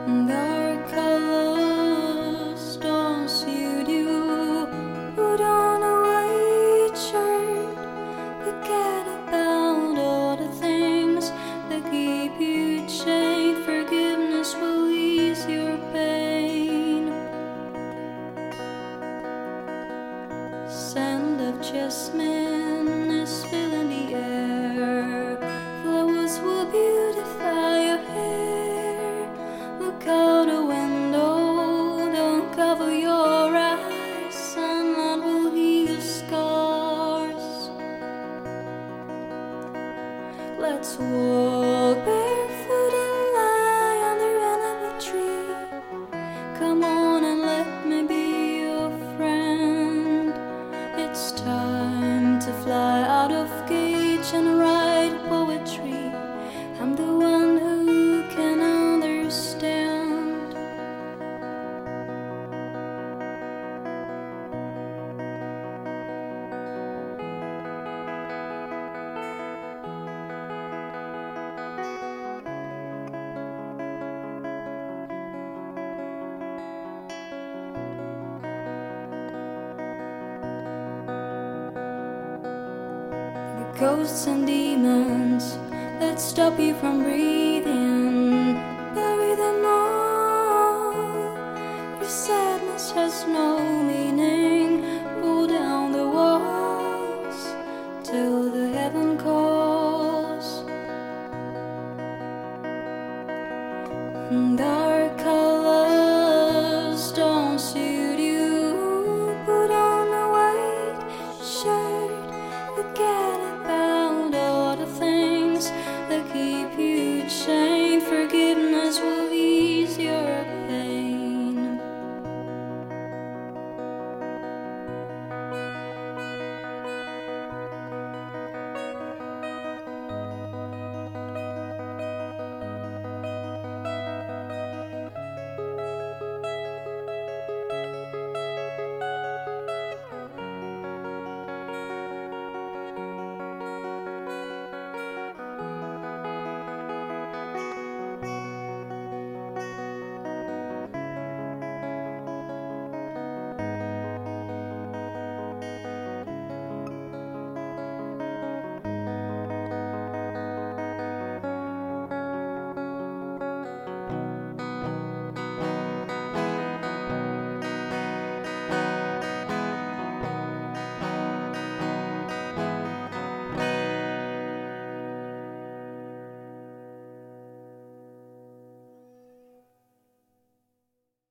Dark colors don't suit you. Put on a white shirt. Forget about all the things that keep you chained. Forgiveness will ease your pain. Scent of jasmine is filling the air. Flowers will beautify your hair. Look out the window, don't cover your eyes. Sunlight will heal your scars. Let's walk barefoot and lie under another tree. Come on and let me be your friend. It's time to fly out of cage and write poetry. I'm the one who can understand. Ghosts and demons that stop you from breathing, bury them all. Your sadness has no